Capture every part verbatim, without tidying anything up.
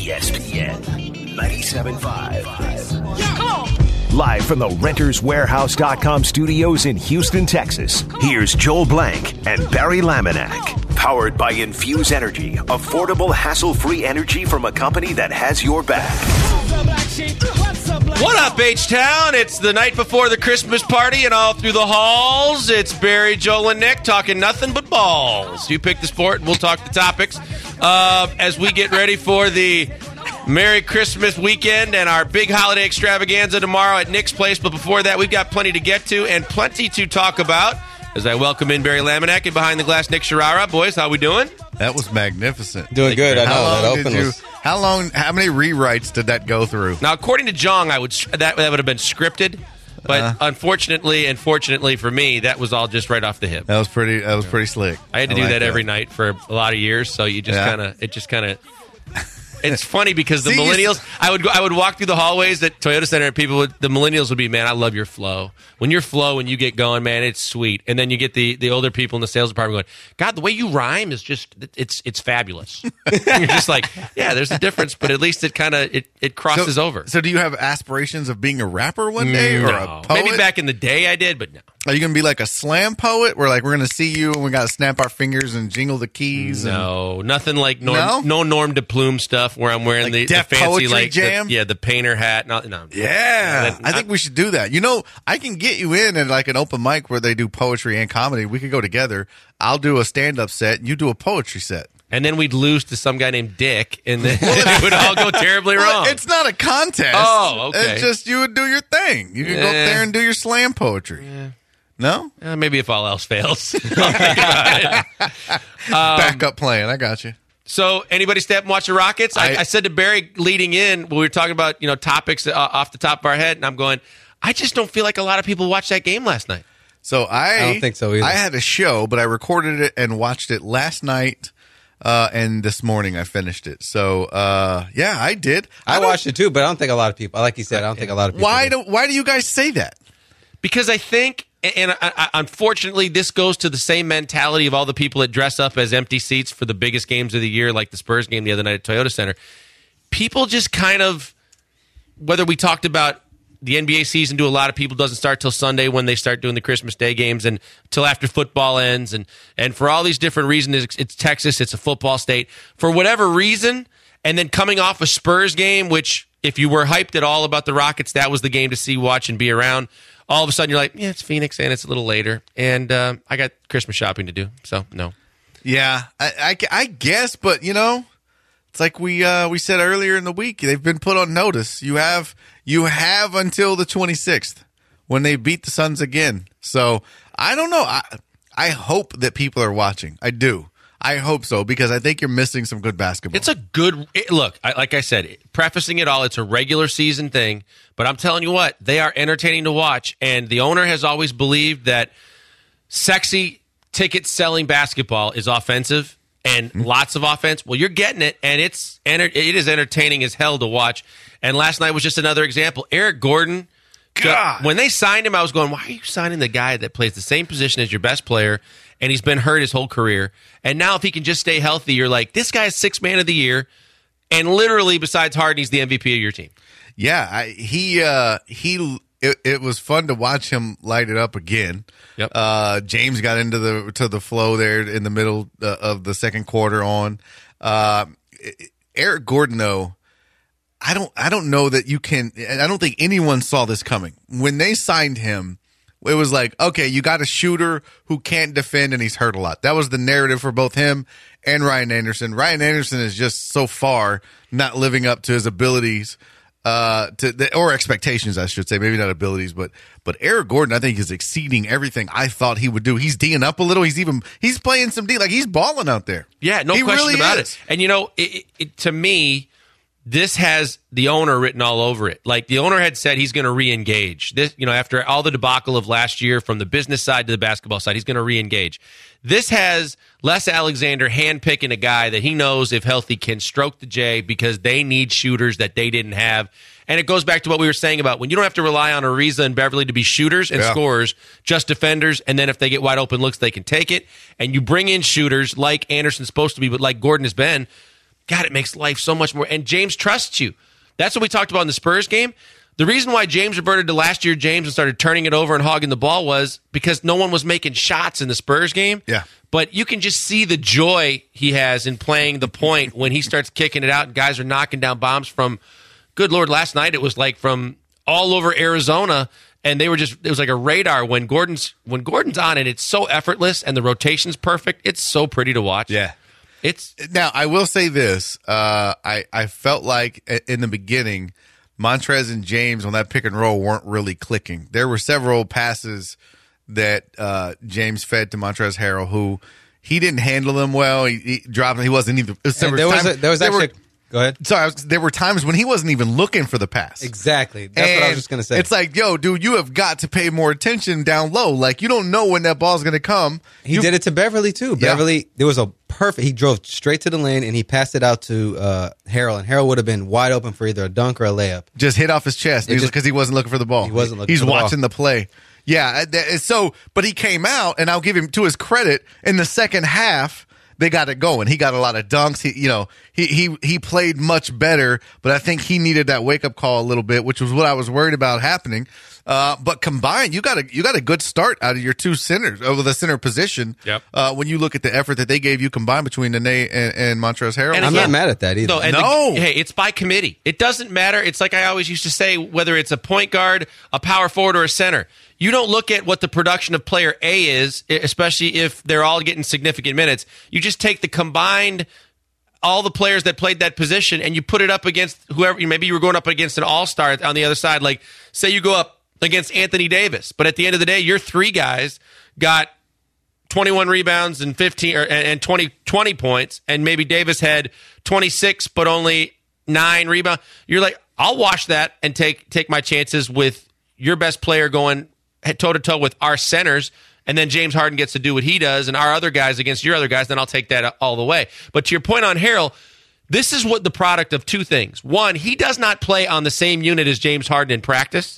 E S P N ninety-seven point five. Yeah, come on. Live from the Renters Warehouse dot com studios in Houston, Texas, here's Joel Blank and Barry Laminack. Powered by Infuse Energy, affordable, hassle-free energy from a company that has your back. What up, H-Town? It's the night before the Christmas party, and all through the halls, it's Barry, Joel, and Nick talking nothing but balls. You pick the sport, and we'll talk the topics uh, as we get ready for the Merry Christmas weekend and our big holiday extravaganza tomorrow at Nick's place. But before that, we've got plenty to get to and plenty to talk about. As I welcome in Barry Laminack and behind the glass, Nick Sharara. Boys, how we doing? That was magnificent. Doing good. I know how that long open did you, was. How long? How many rewrites did that go through? Now, according to Jong, I would that that would have been scripted, but Uh. unfortunately, and fortunately for me, that was all just right off the hip. That was pretty. That was pretty slick. I had to I do like that, every night for a lot of years, so you just Yeah. kind of it just kind of. It's funny because the See, you millennials, I would go, I would walk through the hallways at Toyota Center, and people would, the millennials would be, man, I love your flow. When you're flow, when you get going, man, it's sweet. And then you get the, the older people in the sales department going, God, the way you rhyme is just, it's it's fabulous. You're just like, yeah, there's a difference, but at least it kind of it, it crosses so, over. So, do you have aspirations of being a rapper one day, or No. a poet? Maybe back in the day I did, but no. Are you going to be like a slam poet, where like we're going to see you and we got to snap our fingers and jingle the keys? No, nothing like Norm, No? no Norm de Plume stuff where I'm wearing Like the, the Def fancy Poetry like the- Jam? yeah, the painter hat. No, no. Yeah, That- I think we should do that. You know, I can get you in at like an open mic where they do poetry and comedy. We could go together. I'll do a stand-up set, and you do a poetry set. And then we'd lose to some guy named Dick, and then it would all go terribly Well, wrong. it's not a contest. Oh, okay. It's just you would do your thing. You can go up Eh. there and do your slam poetry. No? Uh, maybe if all else fails. I'll think about it. Backup plan. I got you. So, anybody step and watch the Rockets? I, I- I said to Barry leading in, when we were talking about you know topics uh, off the top of our head, and I'm going, I just don't feel like a lot of people watched that game last night. So I, I don't think so either. I had a show, but I recorded it and watched it last night, uh, and this morning I finished it. So uh, yeah, I did. I don't- watched it too, but I don't think a lot of people, like you said, I don't think a lot of people. Why did. do Why do you guys say that? Because I think, and I, I, unfortunately, this goes to the same mentality of all the people that dress up as empty seats for the biggest games of the year, like the Spurs game the other night at Toyota Center. People just kind of, whether we talked about the N B A season to a lot of people doesn't start till Sunday when they start doing the Christmas Day games and till after football ends. And, and for all these different reasons, it's, it's Texas, it's a football state. For whatever reason, and then coming off a Spurs game, which if you were hyped at all about the Rockets, that was the game to see, watch, and be around. All of a sudden, you're like, yeah, it's Phoenix, and it's a little later. And uh, I got Christmas shopping to do, so no. Yeah, I, I, I guess, but you know, it's like we uh, we said earlier in the week. They've been put on notice. You have you have until the twenty-sixth when they beat the Suns again. So I don't know. I I hope that people are watching. I do. I hope so, because I think you're missing some good basketball. It's a good it, look. I, like I said, prefacing it all, it's a regular season thing. But I'm telling you what, they are entertaining to watch. And the owner has always believed that sexy ticket selling basketball is offensive and mm-hmm. lots of offense. Well, you're getting it, and it's enter, it is entertaining as hell to watch. And last night was just another example. Eric Gordon. God. When they signed him, I was going, why are you signing the guy that plays the same position as your best player, and he's been hurt his whole career? And now if he can just stay healthy, you're like, this guy's sixth man of the year, and literally, besides Harden, he's the M V P of your team. Yeah, I, he uh, he. It, it was fun to watch him light it up again. Yep. Uh, James got into the to the flow there in the middle uh, of the second quarter. On uh, Eric Gordon, though, I don't I don't know that you can. I don't think anyone saw this coming when they signed him. It was like, okay, you got a shooter who can't defend and he's hurt a lot. That was the narrative for both him and Ryan Anderson. Ryan Anderson is just so far not living up to his abilities, uh, to the, or expectations, I should say. Maybe not abilities, but but Eric Gordon, I think, is exceeding everything I thought he would do. He's D'ing up a little. He's even he's playing some D. Like, he's balling out there. Yeah, no He question really about is. it. And, you know, it, it, it, to me, this has the owner written all over it. Like, the owner had said he's going to re-engage. This, you know, after all the debacle of last year from the business side to the basketball side, he's going to re-engage. This has Les Alexander handpicking a guy that he knows, if healthy, can stroke the J because they need shooters that they didn't have. And it goes back to what we were saying about when you don't have to rely on Ariza and Beverly to be shooters and Yeah. scorers, just defenders, and then if they get wide open looks, they can take it. And you bring in shooters like Anderson's supposed to be, but like Gordon has been. God, it makes life so much more. And James trusts you. That's what we talked about in the Spurs game. The reason why James reverted to last year James and started turning it over and hogging the ball was because no one was making shots in the Spurs game. Yeah. But you can just see the joy he has in playing the point when he starts kicking it out and guys are knocking down bombs from, good Lord, last night it was like from all over Arizona, and they were just, it was like a radar when Gordon's when Gordon's on it. It's so effortless and the rotation's perfect. It's so pretty to watch. Yeah. It's Now, I will say this. Uh, I, I felt like in the beginning, Montrez and James on that pick and roll weren't really clicking. There were several passes that uh, James fed to Montrezl Harrell, who he didn't handle them well. He, he dropped. He wasn't even. There was, there was, time, a, there was there actually. were, go ahead. Sorry, I was, there were times when he wasn't even looking for the pass. Exactly. That's and what I was just going to say. It's like, yo, dude, you have got to pay more attention down low. Like, you don't know when that ball's going to come. He you, did it to Beverly, too. Yeah. Beverly, there was a perfect, he drove straight to the lane, and he passed it out to uh, Harrell, and Harrell would have been wide open for either a dunk or a layup. Just hit off his chest It just- because he wasn't looking for the ball. He wasn't looking He's for the ball. watching the play. Yeah. that- So, but he came out, and I'll give him, to his credit, in the second half, they got it going. He got a lot of dunks. He, you know, he he he played much better, but I think he needed that wake up call a little bit, which was what I was worried about happening. Uh, but combined, you got a you got a good start out of your two centers over the center position. Yep. Uh, when you look at the effort that they gave you combined between Nene and, and Montrezl Harrell, And I'm again- not mad at that either. No, and No. the- hey, it's by committee. It doesn't matter. It's like I always used to say, whether it's a point guard, a power forward, or a center. You don't look at what the production of player A is, especially if they're all getting significant minutes. You just take the combined, all the players that played that position, and you put it up against whoever. Maybe you were going up against an all-star on the other side. Like, say you go up against Anthony Davis, but at the end of the day, your three guys got twenty-one rebounds and fifteen or, and twenty, twenty points, and maybe Davis had twenty-six but only nine rebounds. You're like, I'll wash that and take take my chances with your best player going toe to toe with our centers, and then James Harden gets to do what he does, and our other guys against your other guys. Then I'll take that all the way. But to your point on Harrell, this is what the product of two things. One, he does not play on the same unit as James Harden in practice,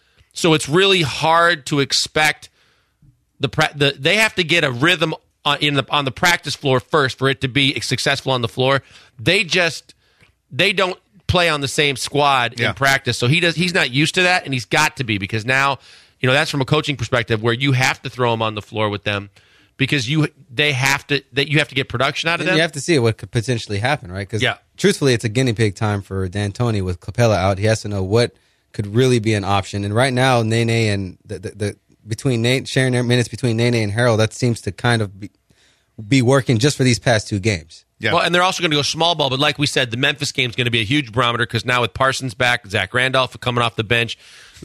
so it's really hard to expect the, pra- the they have to get a rhythm on, in the on the practice floor first for it to be successful on the floor. They just they don't play on the same squad Yeah. in practice, so he does he's not used to that, and he's got to be, because now, you know, that's from a coaching perspective where you have to throw them on the floor with them because you they have to that you have to get production out of And them. you have to see what could potentially happen, right? Because Yeah. truthfully, it's a guinea pig time for D'Antoni with Capella out. He has to know what could really be an option. And right now, Nene and the, the, the between Nate sharing their minutes between Nene and Harrell, that seems to kind of be, be working just for these past two games. Yeah. Well, and they're also going to go small ball, but like we said, the Memphis game is going to be a huge barometer because now with Parsons back, Zach Randolph coming off the bench,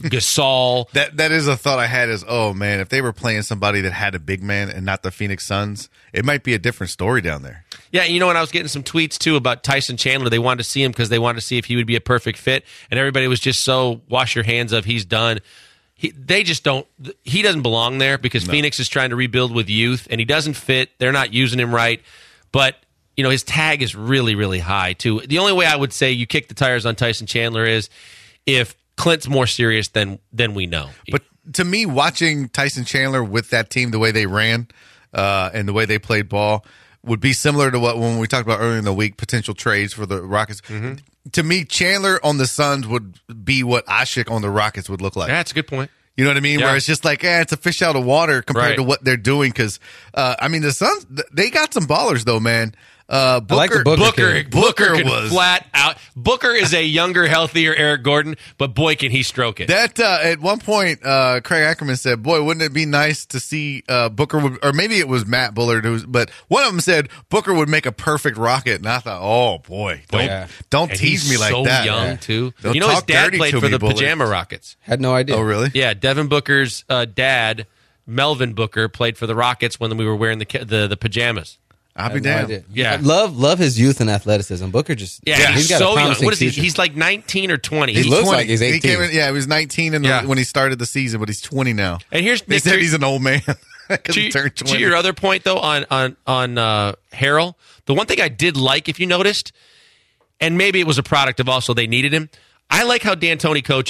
Gasol. That that is a thought I had is, oh man, if they were playing somebody that had a big man and not the Phoenix Suns, it might be a different story down there. Yeah, you know, when I was getting some tweets too about Tyson Chandler, they wanted to see him because they wanted to see if he would be a perfect fit, and everybody was just so wash your hands of he's done. He, they just don't. He doesn't belong there because No. Phoenix is trying to rebuild with youth, and he doesn't fit. They're not using him right, but you know his tag is really, really high too. The only way I would say you kick the tires on Tyson Chandler is if Clint's more serious than than we know. But to me, watching Tyson Chandler with that team, the way they ran uh, and the way they played ball, would be similar to what when we talked about earlier in the week, potential trades for the Rockets. Mm-hmm. To me, Chandler on the Suns would be what Ashik on the Rockets would look like. yeah, that's a good point. You know what I mean? Yeah. Where it's just like, eh, it's a fish out of water compared Right. to what they're doing. Because, uh, I mean, the Suns, th- they got some ballers, though, man. Uh, Booker, I like the Booker Booker, kid. Booker, Booker can was- flat out. Booker is a younger, healthier Eric Gordon, but boy, can he stroke it. That uh, at one point, uh, Craig Ackerman said, "Boy, wouldn't it be nice to see uh, Booker?" Would, or maybe it was Matt Bullard, who's, but one of them said Booker would make a perfect Rocket, and I thought, "Oh boy, don't Yeah. don't And tease he's me like so that." young man. too. Don't you know, his talk dad dirty played to for me, the Bullard. Pajama Rockets. Had no idea. Oh, really? Yeah, Devin Booker's uh, dad, Melvin Booker, played for the Rockets when we were wearing the ca- the, the pajamas. I'll I be had no damned. idea. Yeah. I love love his youth and athleticism. Booker just Yeah, he's, got so a young. promising What is he? future. He's like nineteen or twenty. He He's- looks twenty. like he's He eighteen. came in, yeah, he was nineteen in the, Yeah. when he started the season, but he's twenty now. and here's They Nick, said to- he's an old man because to, he turned to twenty. your other point though on on on uh, Harrell, the one thing I did like, if you noticed, and maybe it was a product of also they needed him. I like how D'Antoni coaches.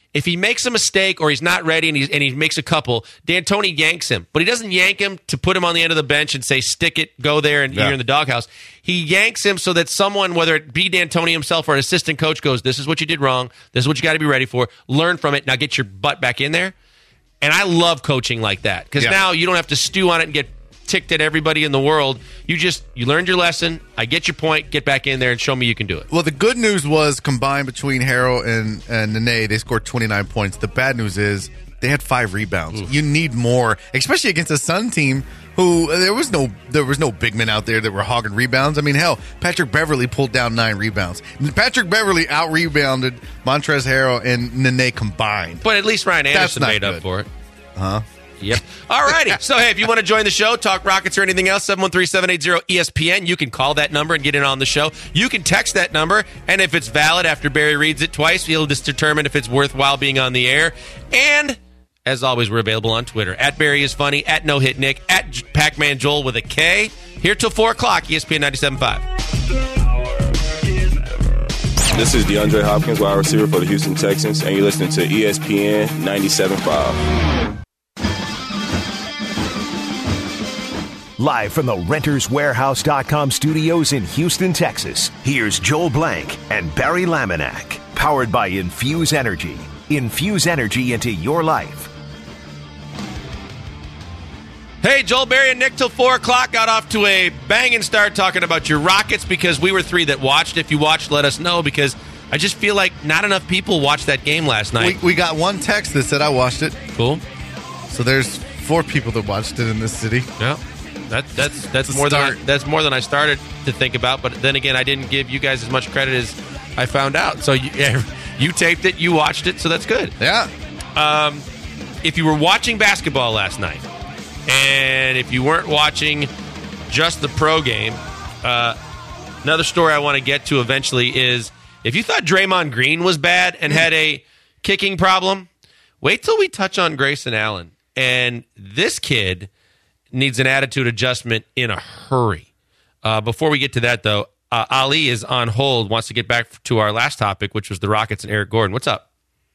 If he makes a mistake or he's not ready and, he's, and he makes a couple, D'Antoni yanks him. But he doesn't yank him to put him on the end of the bench and say, stick it, go there, and yeah. you're in the doghouse. He yanks him so that someone, whether it be D'Antoni himself or an assistant coach, goes, this is what you did wrong. This is what you got to be ready for. Learn from it. Now get your butt back in there. And I love coaching like that because yeah. now you don't have to stew on it and get ticked at everybody in the world. You just, you learned your lesson. I get your point. Get back in there and show me you can do it. Well, the good news was combined between Harrell and, and Nene, they scored twenty-nine points. The bad news is they had five rebounds. Mm. You need more, especially against a Sun team who there was no there was no big men out there that were hogging rebounds. I mean, hell, Patrick Beverly pulled down nine rebounds. Patrick Beverly out-rebounded Montrezl Harrell and Nene combined. But at least Ryan Anderson made good. up for it. Huh? Yep. All righty. So, hey, if you want to join the show, talk Rockets or anything else, seven one three, seven eight zero, E S P N. You can call that number and get in on the show. You can text that number, and if it's valid after Barry reads it twice, he'll just determine if it's worthwhile being on the air. And, as always, we're available on Twitter. At Barry is Funny, at No Hit Nick, at Pac-Man Joel with a K. Here till four o'clock, E S P N ninety-seven point five. This is DeAndre Hopkins, wide receiver for the Houston Texans, and you're listening to E S P N ninety-seven point five. Live from the Renters Warehouse dot com studios in Houston, Texas, here's Joel Blank and Barry Laminack. Powered by Infuse Energy. Infuse energy into your life. Hey, Joel, Barry, and Nick till four o'clock. Got off to a banging start talking about your Rockets because we were three that watched. If you watched, let us know because I just feel like not enough people watched that game last night. We, we got one text that said I watched it. Cool. So there's four people that watched it in this city. Yeah. That, that's that's more than I, that's more than I started to think about. But then again, I didn't give you guys as much credit as I found out. So you, you taped it, you watched it, so that's good. Yeah. Um, if you were watching basketball last night, and if you weren't watching just the pro game, uh, another story I want to get to eventually is if you thought Draymond Green was bad and had a kicking problem, wait till we touch on Grayson Allen. And this kid needs an attitude adjustment in a hurry. Uh, before we get to that, though, uh, Ali is on hold, wants to get back to our last topic, which was the Rockets and Eric Gordon. What's up?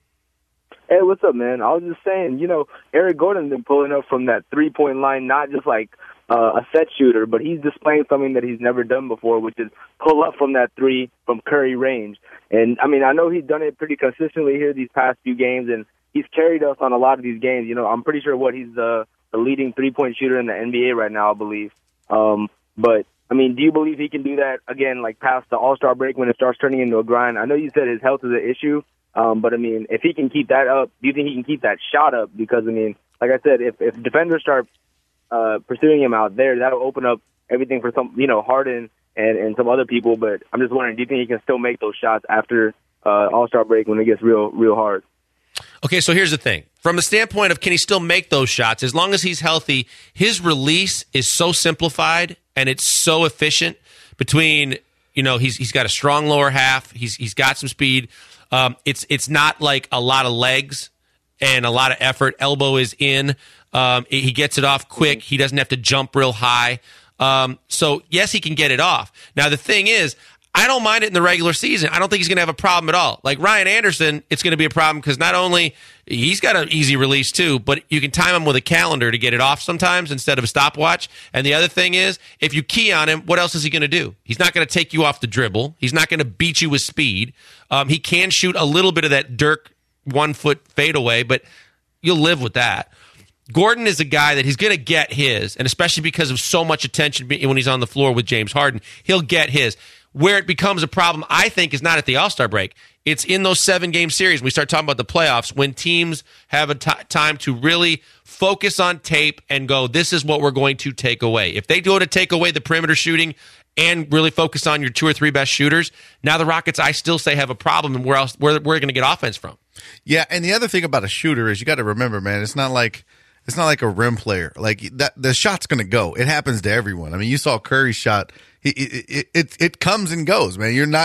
Hey, what's up, man? I was just saying, you know, Eric Gordon's been pulling up from that three-point line, not just like uh, a set shooter, but he's displaying something that he's never done before, which is pull up from that three from Curry range. And, I mean, I know he's done it pretty consistently here these past few games, and he's carried us on a lot of these games. You know, I'm pretty sure what he's the – the leading three-point shooter in the N B A right now, I believe. Um, but, I mean, do you believe he can do that, again, like past the All-Star break when it starts turning into a grind? I know you said his health is an issue, um, but, I mean, if he can keep that up, do you think he can keep that shot up? Because, I mean, like I said, if, if defenders start uh, pursuing him out there, that'll open up everything for some, you know, Harden and, and some other people. But I'm just wondering, do you think he can still make those shots after uh, All-Star break when it gets real, real hard? Okay, so here's the thing. From the standpoint of can he still make those shots, as long as he's healthy, his release is so simplified and it's so efficient between, you know, he's he's got a strong lower half, he's he's got some speed. Um, it's it's not like a lot of legs and a lot of effort. Elbow is in. Um, he gets it off quick. He doesn't have to jump real high. Um, so, yes, he can get it off. Now, the thing is, I don't mind it in the regular season. I don't think he's going to have a problem at all. Like Ryan Anderson, it's going to be a problem because not only he's got an easy release too, but you can time him with a calendar to get it off sometimes instead of a stopwatch. And the other thing is, if you key on him, what else is he going to do? He's not going to take you off the dribble. He's not going to beat you with speed. Um, he can shoot a little bit of that Dirk one-foot fadeaway, but you'll live with that. Gordon is a guy that he's going to get his, and especially because of so much attention when he's on the floor with James Harden, he'll get his. Where it becomes a problem, I think, is not at the All-Star break. It's in those seven-game series. We start talking about the playoffs when teams have a t- time to really focus on tape and go, this is what we're going to take away. If they go to take away the perimeter shooting and really focus on your two or three best shooters, now the Rockets, I still say, have a problem, and where else where we're going to get offense from. Yeah, and the other thing about a shooter is you got to remember, man, it's not like it's not like a rim player. Like that, the shot's going to go. It happens to everyone. I mean, you saw Curry's shot. It, it, it, it comes and goes, man. You're not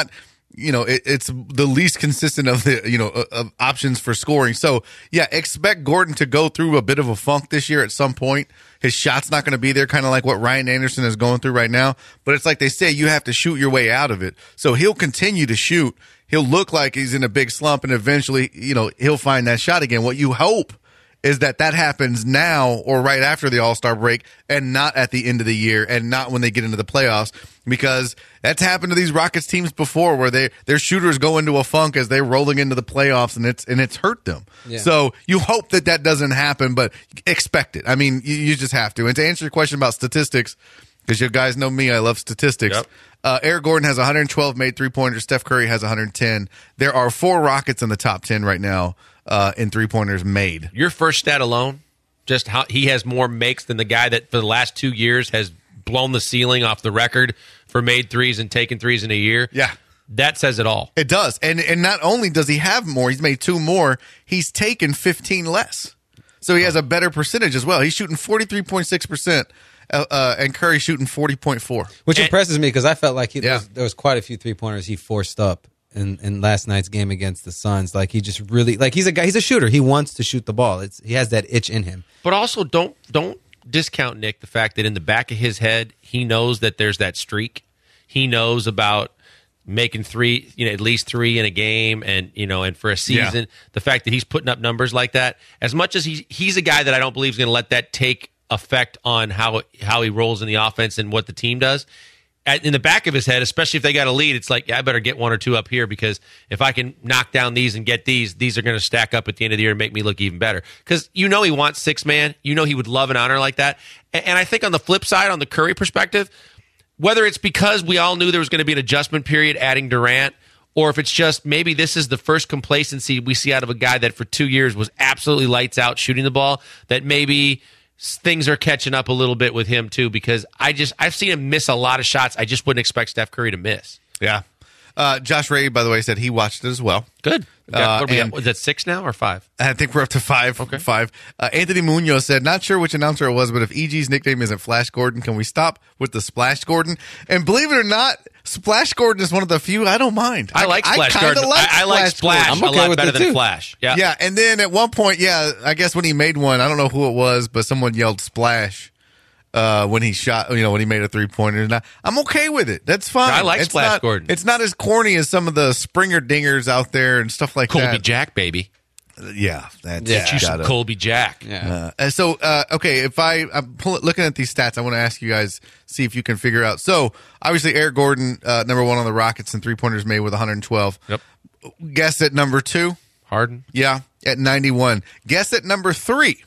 you know, it, it's the least consistent of the, you know, of options for scoring. So, yeah, expect Gordon to go through a bit of a funk this year at some point. His shot's not going to be there, kind of like what Ryan Anderson is going through right now. But it's like they say, you have to shoot your way out of it. So he'll continue to shoot. He'll look like he's in a big slump, and eventually, you know, he'll find that shot again. What you hope is that that happens now or right after the All-Star break and not at the end of the year and not when they get into the playoffs, because that's happened to these Rockets teams before where they their shooters go into a funk as they're rolling into the playoffs and it's and it's hurt them. Yeah. So you hope that that doesn't happen, but expect it. I mean, you, you just have to. And to answer your question about statistics, because you guys know me, I love statistics. Yep. Uh, Eric Gordon has one hundred twelve made three-pointers. Steph Curry has one hundred ten. There are four Rockets in the top ten right now uh, in three-pointers made. Your first stat alone, just how he has more makes than the guy that for the last two years has blown the ceiling off the record for made threes and taken threes in a year. Yeah. That says it all. It does. And and not only does he have more, he's made two more, he's taken fifteen less. So he has a better percentage as well. He's shooting forty-three point six percent. Uh, uh, and Curry shooting forty point four. Which and, impresses me because I felt like he, yeah. there, was, there was quite a few three-pointers he forced up in, in last night's game against the Suns. Like he just really, like he's a guy, he's a shooter. He wants to shoot the ball. It's He has that itch in him. But also don't don't discount, Nick, the fact that in the back of his head, he knows that there's that streak. He knows about making three, you know, at least three in a game, and you know, and for a season, yeah. the fact that he's putting up numbers like that, as much as he he's a guy that I don't believe is going to let that take effect on how how he rolls in the offense and what the team does. At, in the back of his head, especially if they got a lead, it's like, yeah, I better get one or two up here, because if I can knock down these and get these, these are going to stack up at the end of the year and make me look even better. Because you know he wants six man, you know he would love an honor like that. And, and I think on the flip side, on the Curry perspective, whether it's because we all knew there was going to be an adjustment period adding Durant, or if it's just maybe this is the first complacency we see out of a guy that for two years was absolutely lights out shooting the ball, that maybe things are catching up a little bit with him too, because I just I've seen him miss a lot of shots I just wouldn't expect Steph Curry to miss. Yeah. Uh, Josh Ray, by the way, said he watched it as well. Good. Got, what uh, we got? Is that six now or five? I think we're up to five. Okay. Five. Uh, Anthony Munoz said, not sure which announcer it was, but if E G's nickname isn't Flash Gordon, can we stop with the Splash Gordon? And believe it or not, Splash Gordon is one of the few I don't mind. I like Splash I Gordon. Like I, I like Splash I'm a okay lot with better it than too. Flash. Yeah. Yeah, and then at one point, yeah, I guess when he made one, I don't know who it was, but someone yelled Splash uh, when he shot, you know, when he made a three-pointer. And I, I'm okay with it. That's fine. I like it's Splash not, Gordon. It's not as corny as some of the Springer dingers out there and stuff like Colby that. Jack, baby. Yeah, that's Yeah. Get you some gotta- Colby Jack. Yeah. Uh, so, uh, okay, if I, I'm pull, looking at these stats, I want to ask you guys, see if you can figure out. So, obviously, Eric Gordon, uh, number one on the Rockets and three-pointers made with one hundred twelve. Yep. Guess at number two? Harden. Yeah, at ninety-one. Guess at number three?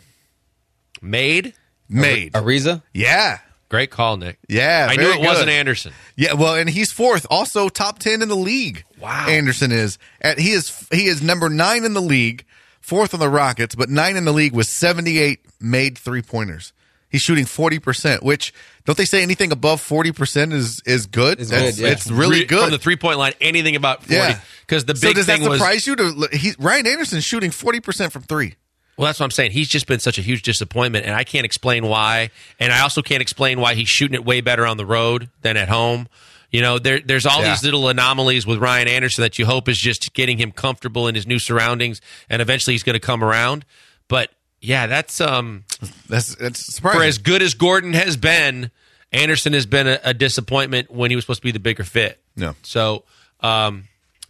Made. Made. Ariza? Yeah. Great call, Nick. Yeah, I very knew it good. wasn't Anderson. Yeah, well, and he's fourth, also top ten in the league. Wow. Anderson is. At, he is he is number nine in the league, fourth on the Rockets, but nine in the league with seventy-eight made three-pointers. He's shooting forty percent, which, don't they say anything above forty percent is, is good? Is That's, good, yeah. It's really Re- good. From the three-point line, anything about forty. Yeah. Because the so big does that thing was... surprise you? To he, Ryan Anderson's shooting forty percent from three. Well, that's what I'm saying. He's just been such a huge disappointment, and I can't explain why. And I also can't explain why he's shooting it way better on the road than at home. You know, there, there's all Yeah. these little anomalies with Ryan Anderson that you hope is just getting him comfortable in his new surroundings, and eventually he's going to come around. But, yeah, that's... um That's, that's surprising. for as good as Gordon has been, Anderson has been a, a disappointment when he was supposed to be the bigger fit. No. So, um,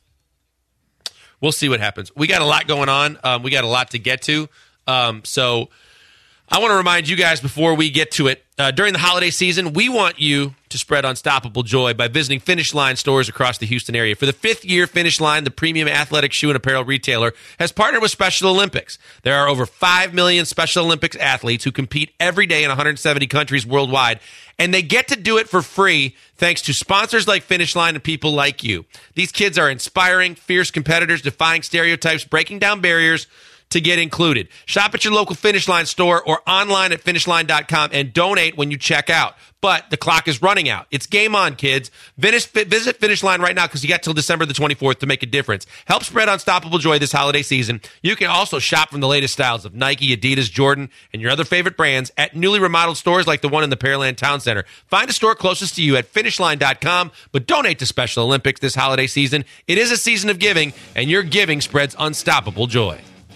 we'll see what happens. We got a lot going on. Um, we got a lot to get to. Um, so I want to remind you guys before we get to it, uh, during the holiday season, we want you to spread unstoppable joy by visiting Finish Line stores across the Houston area. For the fifth year, Finish Line, the premium athletic shoe and apparel retailer, has partnered with Special Olympics. There are over five million Special Olympics athletes who compete every day in one hundred seventy countries worldwide, and they get to do it for free thanks to sponsors like Finish Line and people like you. These kids are inspiring, fierce competitors, defying stereotypes, breaking down barriers to get included. Shop at your local Finish Line store or online at finish line dot com and donate when you check out. But the clock is running out. It's game on, kids. Visit Finish Line right now because you got till December the twenty-fourth to make a difference. Help spread unstoppable joy this holiday season. You can also shop from the latest styles of Nike, Adidas, Jordan, and your other favorite brands at newly remodeled stores like the one in the Pearland Town Center. Find a store closest to you at finish line dot com, but donate to Special Olympics this holiday season. It is a season of giving, and your giving spreads unstoppable joy.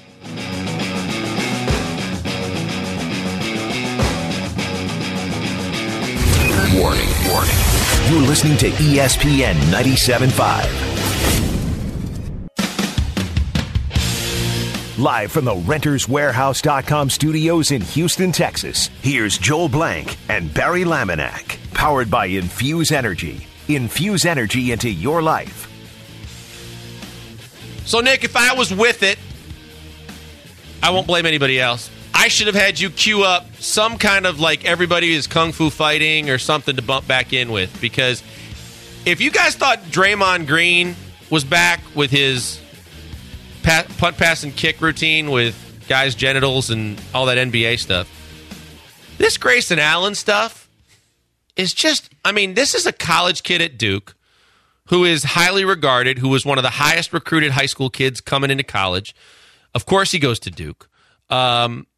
Warning, warning. You're listening to E S P N ninety-seven point five. Live from the Renters Warehouse dot com studios in Houston, Texas, here's Joel Blank and Barry Laminack. Powered by Infuse Energy. Infuse energy into your life. So, Nick, if I was with it, I won't blame anybody else. I should have had you queue up some kind of like everybody is kung fu fighting or something to bump back in with. Because if you guys thought Draymond Green was back with his pat, punt, pass, and kick routine with guys' genitals and all that N B A stuff, this Grayson Allen stuff is just, I mean, this is a college kid at Duke who is highly regarded, who was one of the highest recruited high school kids coming into college. Of course he goes to Duke. Um,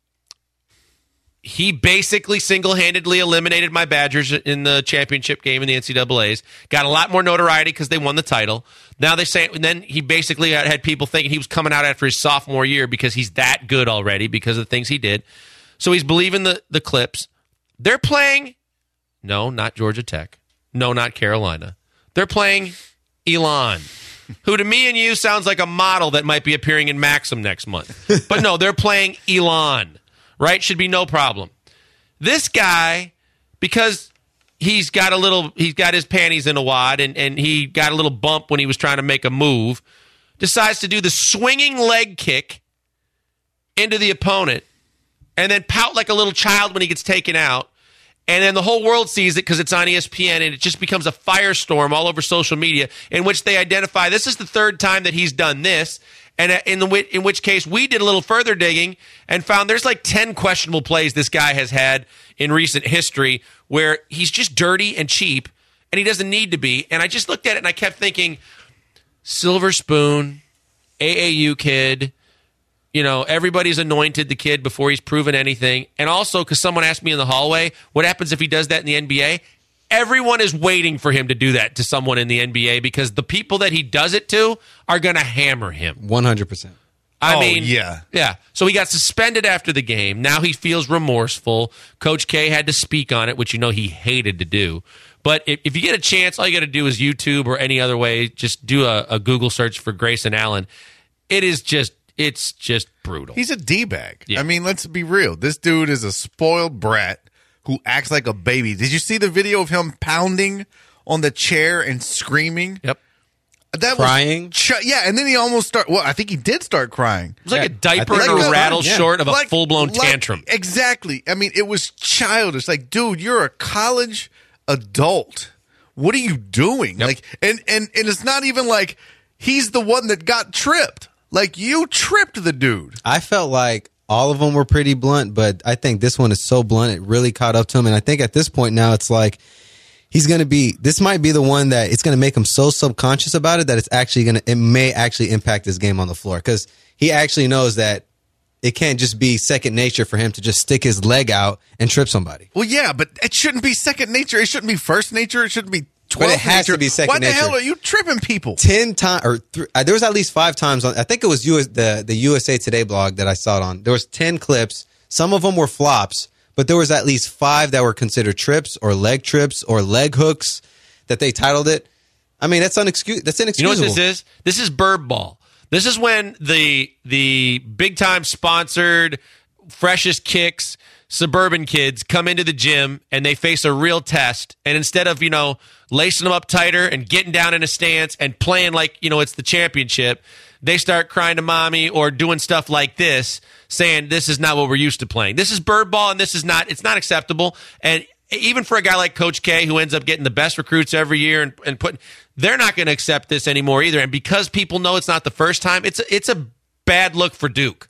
he basically single-handedly eliminated my Badgers in the championship game in the N C double A's. Got a lot more notoriety because they won the title. Now they say, and then he basically had, had people thinking he was coming out after his sophomore year because he's that good already because of the things he did. So he's believing the, the clips. They're playing, no, not Georgia Tech. No, not Carolina. They're playing Elon, who to me and you sounds like a model that might be appearing in Maxim next month. But no, they're playing Elon, right? Should be no problem. This guy, because he's got a little, he's got his panties in a wad and, and he got a little bump when he was trying to make a move, decides to do the swinging leg kick into the opponent and then pout like a little child when he gets taken out. And then the whole world sees it because it's on E S P N, and it just becomes a firestorm all over social media in which they identify this is the third time that he's done this. And in, the, in which case we did a little further digging and found there's like ten questionable plays this guy has had in recent history where he's just dirty and cheap, and he doesn't need to be. And I just looked at it, and I kept thinking, Silver Spoon, A A U kid, you know, everybody's anointed the kid before he's proven anything. And also, because someone asked me in the hallway, what happens if he does that in the N B A? Everyone is waiting for him to do that to someone in the N B A because the people that he does it to are going to hammer him. one hundred percent. I oh, mean, yeah. Yeah. So he got suspended after the game. Now he feels remorseful. Coach K had to speak on it, which you know he hated to do. But if, if you get a chance, all you got to do is YouTube or any other way, just do a, a Google search for Grayson Allen. It is just, it's just brutal. He's a D-bag. Yeah. I mean, let's be real. This dude is a spoiled brat who acts like a baby. Did you see the video of him pounding on the chair and screaming? Yep. That Crying? Was ch- yeah, and then he almost start. Well, I think he did start crying. It was like Yeah, a diaper I and think a so. rattle Yeah. short of a Like- full-blown like- tantrum. Exactly. I mean, it was childish. Like, dude, you're a college adult. What are you doing? Yep. Like, and, and, and it's not even like he's the one that got tripped. Like, you tripped the dude. I felt like all of them were pretty blunt, but I think this one is so blunt, it really caught up to him. And I think at this point now, it's like he's going to be, this might be the one that it's going to make him so subconscious about it that it's actually going to, it may actually impact his game on the floor because he actually knows that it can't just be second nature for him to just stick his leg out and trip somebody. Well, yeah, but it shouldn't be second nature. It shouldn't be first nature. It shouldn't be twelfth But it has nature. to be second Why the nature. hell are you tripping people? ten times or th- uh, there was at least five times on I think it was U S, the the U S A Today blog that I saw it on. There was ten clips. Some of them were flops, but there was at least five that were considered trips or leg trips or leg hooks that they titled it. I mean, that's unexcusable. That's inexcusable. You know what this is? This is bird ball. This is when the the big time sponsored freshest kicks suburban kids come into the gym and they face a real test, and instead of, you know, lacing them up tighter and getting down in a stance and playing like, you know, it's the championship, they start crying to mommy or doing stuff like this, saying this is not what we're used to playing. This is bird ball, and this is not, it's not acceptable. And even for a guy like Coach K, who ends up getting the best recruits every year and, and putting, they're not going to accept this anymore either. And because people know it's not the first time, it's a, it's a bad look for Duke.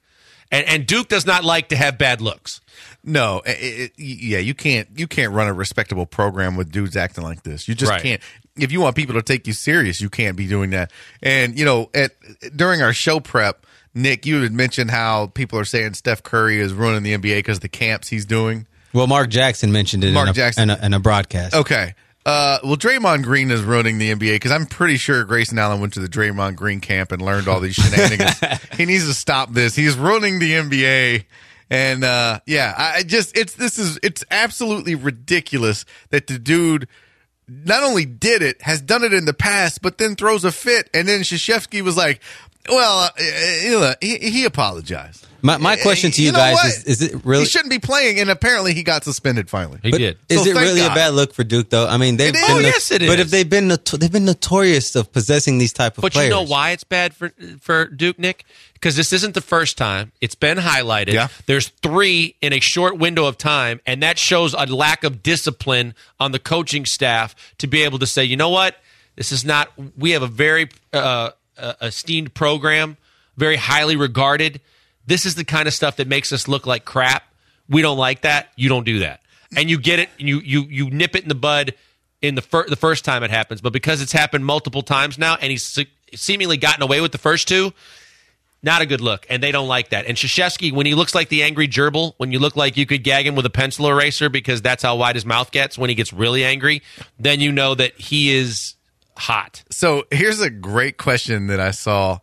And, and Duke does not like to have bad looks. No, it, it, yeah, you can't you can't run a respectable program with dudes acting like this. You just Right. can't. If you want people to take you serious, you can't be doing that. And you know, at during our show prep, Nick, you had mentioned how people are saying Steph Curry is ruining the N B A because of the camps he's doing. Well, Mark Jackson mentioned it Mark in, a, Jackson. in, a, in a broadcast. Okay. Uh, well, Draymond Green is ruining the N B A because I'm pretty sure Grayson Allen went to the Draymond Green camp and learned all these shenanigans. He needs to stop this. He's ruining the N B A. And uh, yeah, I just it's this is it's absolutely ridiculous that the dude not only did it, has done it in the past, but then throws a fit. And then Krzyzewski was like, "Well, uh, you know, he, he apologized." My my question to you, You know guys what? is: Is it really? He shouldn't be playing, and apparently he got suspended finally. He But did. Is So it thank really God. a bad look for Duke, though? I mean, they've It been is. Oh, yes, it But is. if they've been noto- they've been notorious of possessing these type of But players. you know why it's bad for for Duke, Nick? Because this isn't the first time. It's been highlighted. Yeah. There's three in a short window of time, and that shows a lack of discipline on the coaching staff to be able to say, you know what, this is not. We have a very uh, uh, esteemed program, very highly regarded. This is the kind of stuff that makes us look like crap. We don't like that. You don't do that, and you get it. And you you you nip it in the bud in the fir- the first time it happens. But because it's happened multiple times now, and he's se- seemingly gotten away with the first two, not a good look. And they don't like that. And Krzyzewski, when he looks like the angry gerbil, when you look like you could gag him with a pencil eraser because that's how wide his mouth gets when he gets really angry, then you know that he is hot. So here's a great question that I saw.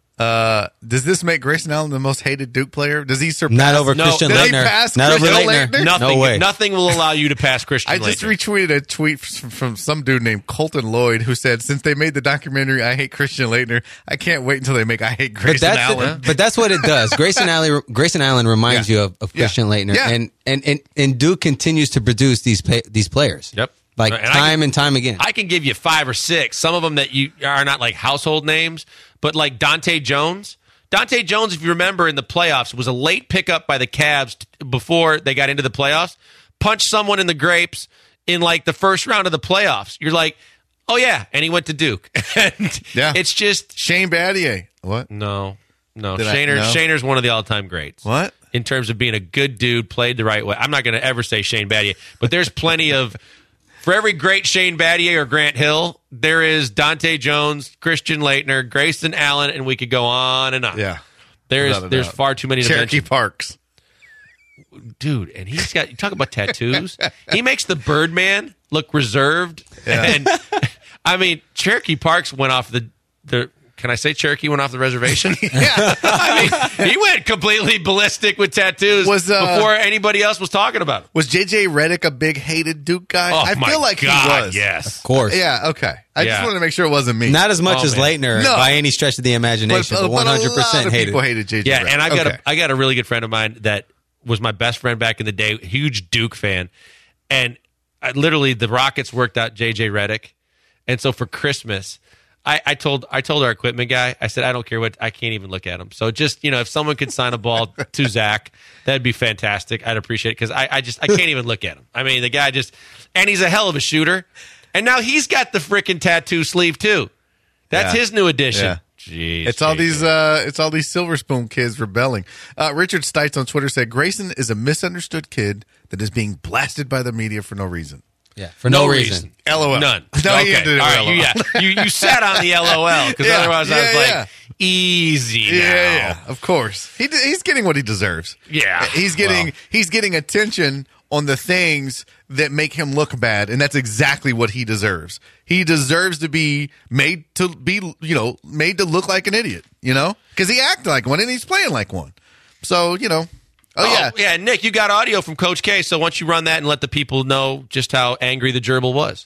Uh, does this make Grayson Allen the most hated Duke player? Does he surpass? Not over No, Christian did he Laettner. pass Not over Christian Laettner. Laettner? Nothing, No way. nothing will allow you to pass Christian I just Laettner. retweeted a tweet from, from some dude named Colton Lloyd who said, "Since they made the documentary I Hate Christian Laettner, I can't wait until they make I Hate But Grayson that's Allen." but that's what it does. Grayson Allen Grayson Allen reminds Yeah. you of, of Yeah. Christian Laettner, Yeah. and, and and and Duke continues to produce these pa- these players. Yep. like And I time can- and time again. I can give you five or six. Some of them that you are not like household names, but like Dante Jones. Dante Jones, if you remember in the playoffs, was a late pickup by the Cavs t- before they got into the playoffs. Punched someone in the grapes in like the first round of the playoffs. You're like, oh yeah, and he went to Duke. And Yeah. it's just Shane Battier. What? no, no. Did I- Shaner, no? Shaner's one of the all-time greats. What? In terms of being a good dude, played the right way. I'm not going to ever say Shane Battier, but there's plenty of. For every great Shane Battier or Grant Hill, there is Dante Jones, Christian Laettner, Grayson Allen, and we could go on and on. Yeah. There's Without a there's doubt. far too many to Cherokee mention. Parks. Dude, and he's got, you talk about tattoos. He makes the Birdman look reserved. Yeah. And I mean, Cherokee Parks went off the, the can I say Cherokee went off the reservation? Yeah. I mean, he went completely ballistic with tattoos Was, uh, before anybody else was talking about him. Was J J Redick a big hated Duke guy? Oh, I my feel like God, he was. yes. of course, Yeah, okay. I Yeah. just wanted to make sure it wasn't me. not as much Oh, as man. Laettner No. by any stretch of the imagination, uh, but one hundred a lot percent of hated. people hated J J Yeah, Redick. and I've got Okay. a I got a really good friend of mine that was my best friend back in the day, huge Duke fan, and I, literally the Rockets worked out J J Redick, and so for Christmas, I, I told I told our equipment guy, I said I don't care what, I can't even look at him. So just, you know, if someone could sign a ball to Zach, that'd be fantastic. I'd appreciate it because I, I just I can't even look at him. I mean, the guy just, and he's a hell of a shooter, and now he's got the freaking tattoo sleeve too. That's Yeah. his new addition. Yeah. Jeez, It's all J J. these uh it's all these Silver Spoon kids rebelling. Uh Richard Stites on Twitter said Grayson is a misunderstood kid that is being blasted by the media for no reason. Yeah, for no, reason. LOL. None. No, he okay. ended it All with right, LOL. you, yeah. you you sat on the LOL because Yeah, otherwise I yeah, was like, yeah. easy now. Yeah, yeah, of course. He d- he's getting what he deserves. Yeah, He's getting well. he's getting attention on the things that make him look bad, and that's exactly what he deserves. He deserves to be made to be, you know, made to look like an idiot, you know? Cuz he acted like one and he's playing like one. So, you know. Oh, Oh, yeah. yeah, Nick, you got audio from Coach K, so why don't you run that and let the people know just how angry the gerbil was?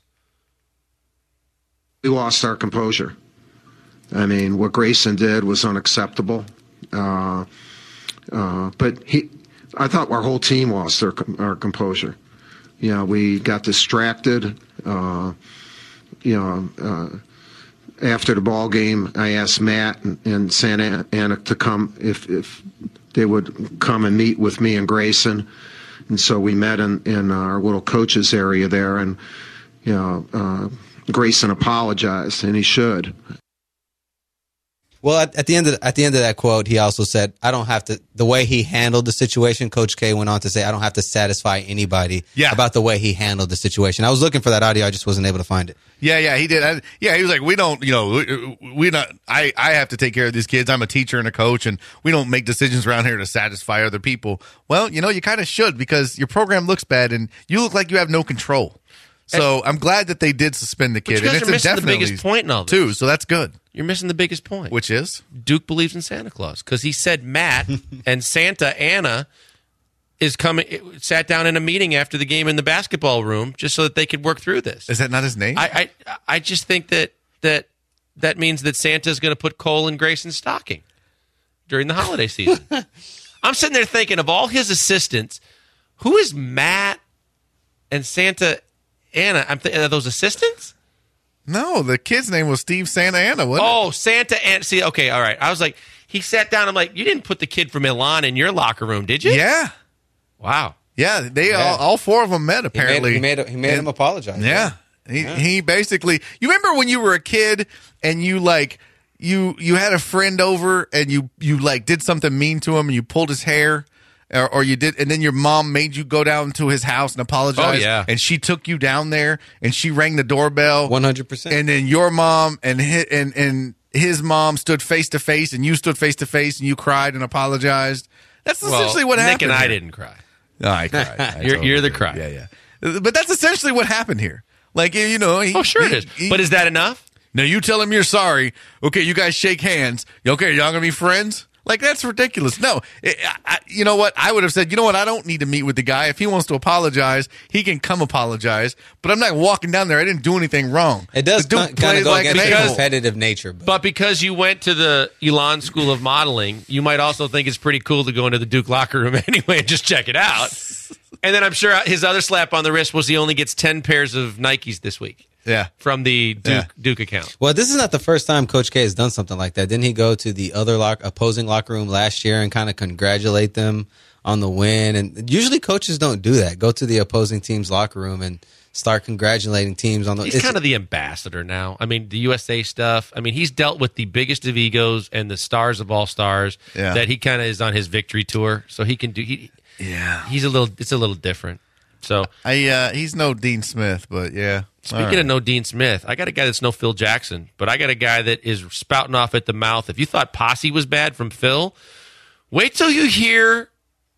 We lost our composure. I mean, what Grayson did was unacceptable. Uh, uh, but he, I thought our whole team lost their our composure. You know, we got distracted. Uh, you know, uh, after the ball game, I asked Matt and, and Santa Ana to come if if they would come and meet with me and Grayson. And so we met in, in our little coaches area there, and you know, uh, Grayson apologized, and he should. Well, at, at the end of at the end of that quote, he also said, "I don't have to." The way he handled the situation, Coach K went on to say, "I don't have to satisfy anybody Yeah. about the way he handled the situation." I was looking for that audio, I just wasn't able to find it. Yeah, yeah, he did. I, yeah, he was like, we don't, you know, we, we not. I, I have to take care of these kids. I'm a teacher and a coach, and we don't make decisions around here to satisfy other people. Well, you know, you kind of should because your program looks bad, and you look like you have no control. So I'm glad that they did suspend the kid. you guys and it's are missing the indefinitely, biggest point in all this. too. So that's good. You're missing the biggest point. Which is Duke believes in Santa Claus because he said Matt and Santa Anna is coming. Sat down in a meeting after the game in the basketball room just so that they could work through this. is that not his name? I I, I just think that that that means that Santa is going to put Cole in Grayson's stocking during the holiday season. I'm sitting there thinking of all his assistants. Who is Matt and Santa Anna? I'm th- are those assistants? no, the kid's name was Steve Santa Anna. Wasn't Oh, Santa Anna. See, okay, all right. I was like, he sat down. I'm like, you didn't put the kid from Milan in your locker room, did you? it? Yeah, Wow. yeah. They Yeah. all, all four of them met He apparently. made, he made, he made And- him apologize. Yeah. He he basically you remember when you were a kid and you like you you had a friend over and you you like did something mean to him and you pulled his hair or, or you did and then your mom made you go down to his house and apologize. Oh, yeah. And she took you down there and she rang the doorbell. one hundred percent. And then your mom and his, and and his mom stood face to face and you stood face to face and you cried and apologized. That's Well, essentially what Nick happened. and I here. didn't cry. No, I cried. I You're- totally you're the did. crier. Yeah, yeah. But that's essentially what happened here. Like, you know. He, Oh, sure he- it is. he- But is that enough? now you tell him you're sorry. Okay, you guys shake hands. Okay, y'all gonna be friends? Like, that's ridiculous. No, it, I, I- you know what? I would have said, you know what? I don't need to meet with the guy. If he wants to apologize, he can come apologize. But I'm not walking down there. I didn't do anything wrong. It does The dude kind of plays go like an against the a-hole. competitive nature. But, But because you went to the Elon School of Modeling, you might also think it's pretty cool to go into the Duke locker room anyway and just check it out. And then I'm sure his other slap on the wrist was he only gets ten pairs of Nikes this week Yeah. from the Duke, Yeah. Duke account. well, this is not the first time Coach K has done something like that. Didn't he go to the other lock, opposing locker room last year and kind of congratulate them on the win? And usually coaches don't do that. Go to the opposing team's locker room and start congratulating teams on the. He's it's- kind of the ambassador now. I mean, the U S A stuff. I mean, he's dealt with the biggest of egos and the stars of all stars. Yeah. That he kind of is on his victory tour, so he can do. He, Yeah. he's a little. It's a little different. So I uh, he's no Dean Smith, but yeah. speaking of no Dean Smith, I got a guy that's no Phil Jackson, but I got a guy that is spouting off at the mouth. If you thought Posse was bad from Phil, wait till you hear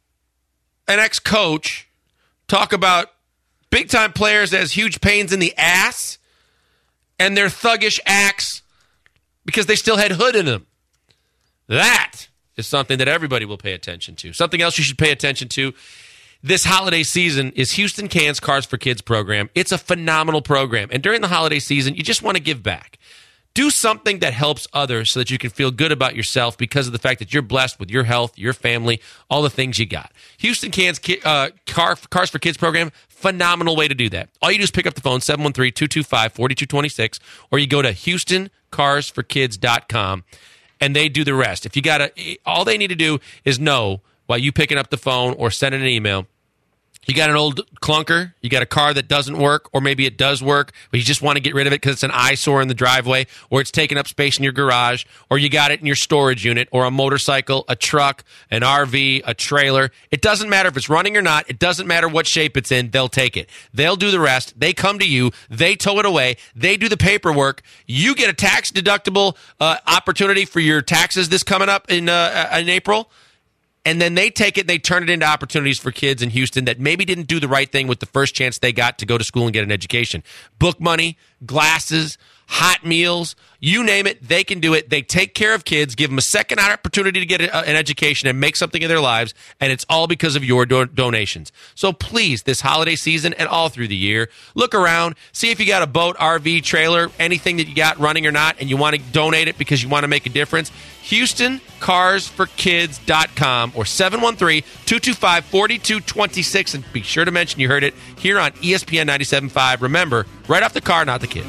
an ex-coach talk about big-time players as huge pains in the ass and their thuggish acts because they still had hood in them. That is something that everybody will pay attention to. Something else you should pay attention to this holiday season is Houston Can's Cars for Kids program. It's a phenomenal program. And during the holiday season, you just want to give back. Do something that helps others so that you can feel good about yourself because of the fact that you're blessed with your health, your family, all the things you got. Houston Can's Ki- uh, Car, Cars for Kids program, phenomenal way to do that. All you do is pick up the phone, seven one three, two two five, four two two six, or you go to houston cars for kids dot com, and they do the rest. If you got to, all they need to do is know while you picking up the phone or sending an email, you got an old clunker, you got a car that doesn't work, or maybe it does work, but you just want to get rid of it because it's an eyesore in the driveway, or it's taking up space in your garage, or you got it in your storage unit, or a motorcycle, a truck, an R V, a trailer. It doesn't matter if it's running or not. It doesn't matter what shape it's in. They'll take it. They'll do the rest. They come to you. They tow it away. They do the paperwork. You get a tax deductible uh, opportunity for your taxes this coming up in uh, in April. And then they take it and they turn it into opportunities for kids in Houston that maybe didn't do the right thing with the first chance they got to go to school and get an education. Book money, glasses, hot meals, you name it, they can do it. They take care of kids, give them a second opportunity to get a, an education and make something in their lives, and it's all because of your do- donations. So please, this holiday season and all through the year, look around, see if you got a boat, R V, trailer, anything that you got running or not, and you want to donate it because you want to make a difference. houston cars for kids dot com or seven one three, two two five, four two two six, and be sure to mention you heard it here on E S P N ninety-seven point five. Remember, right off the car, not the kid.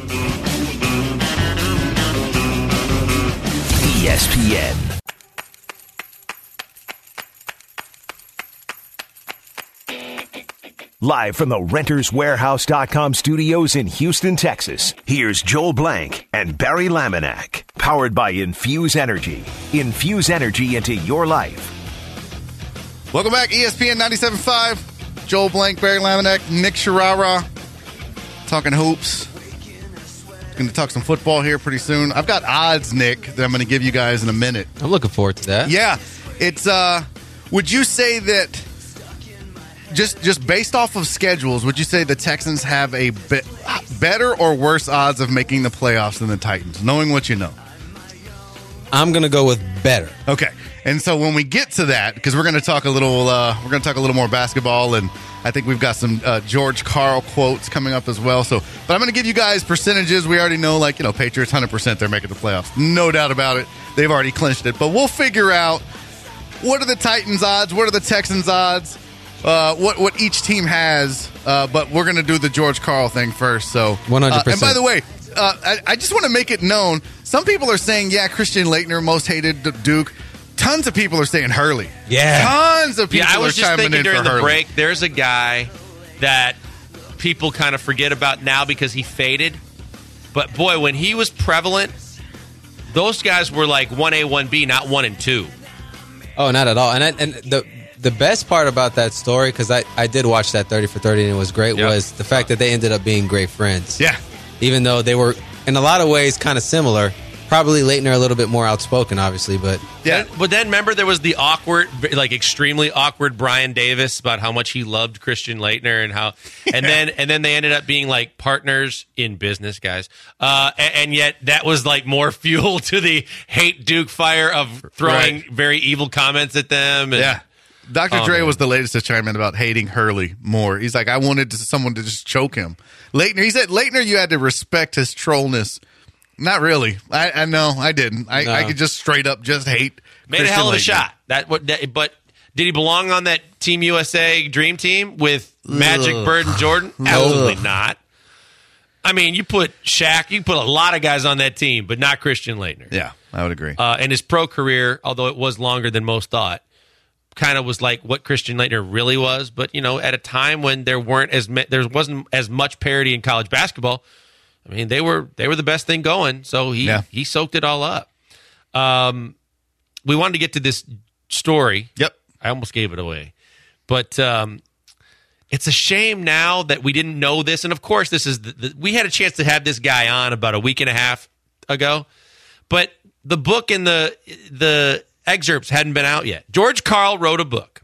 E S P N. Live from the Renters Warehouse dot com studios in Houston, Texas, here's Joel Blank and Barry Laminack. Powered by Infuse Energy. Infuse energy into your life. Welcome back, E S P N ninety-seven point five. Joel Blank, Barry Laminack, Nick Sharara. Talking hoops. Going to talk some football here pretty soon. I've got odds, Nick, that I'm going to give you guys in a minute. I'm looking forward to that. Yeah. It's, uh, would you say that just just based off of schedules, would you say the Texans have a be- better or worse odds of making the playoffs than the Titans, knowing what you know? I'm going to go with better. Okay. And so when we get to that, because we're going to talk a little, uh, we're going to talk a little more basketball, and I think we've got some uh, George Karl quotes coming up as well. So, but I'm going to give you guys percentages. We already know, like, you know, Patriots one hundred percent they're making the playoffs, no doubt about it. They've already clinched it. But we'll figure out what are the Titans' odds, what are the Texans' odds, uh, what what each team has. Uh, but we're going to do the George Karl thing first. So, one hundred percent. Uh, and by the way, uh, I, I just want to make it known. Some people are saying, yeah, Christian Laettner most hated Duke. Tons of people are saying Hurley. Yeah. Tons of people yeah, I was are just chiming thinking in during for the Hurley. break, there's a guy that people kind of forget about now because he faded. But, boy, when he was prevalent, those guys were like one A, one B, not one and two. Oh, not at all. And I, and the the best part about that story, because I, I did watch that thirty for thirty and it was great, Yep. was the fact that they ended up being great friends. Yeah. Even though they were, in a lot of ways, kind of similar. Probably Laettner a little bit more outspoken, obviously, but Yeah. But then remember there was the awkward, like extremely awkward Brian Davis about how much he loved Christian Laettner and how, and then and then they ended up being like partners in business, guys. Uh, and, and yet that was like more fuel to the hate Duke fire of throwing Right. very evil comments at them. And, Yeah. Doctor Oh, Dre man. was the latest to chime in about hating Hurley more. He's like, I wanted to, someone to just choke him. Laettner, he said, Laettner, you had to respect his trollness. Not really. I, I know I didn't. I, No. I could just straight up just hate. Made Christian a hell of a Laettner. shot. That what, that, but did he belong on that Team U S A Dream Team with Magic, Ugh. Bird, and Jordan? Absolutely not. I mean, you put Shaq, you put a lot of guys on that team, but not Christian Laettner. Yeah, I would agree. Uh, and his pro career, although it was longer than most thought, kind of was like what Christian Laettner really was. But you know, at a time when there weren't as ma- there wasn't as much parity in college basketball. I mean, they were they were the best thing going, so he Yeah. he soaked it all up. Um, we wanted to get to this story. Yep. I almost gave it away, but um, it's a shame now that we didn't know this. And of course, this is the, the, we had a chance to have this guy on about a week and a half ago, but the book and the the excerpts hadn't been out yet. George Karl wrote a book,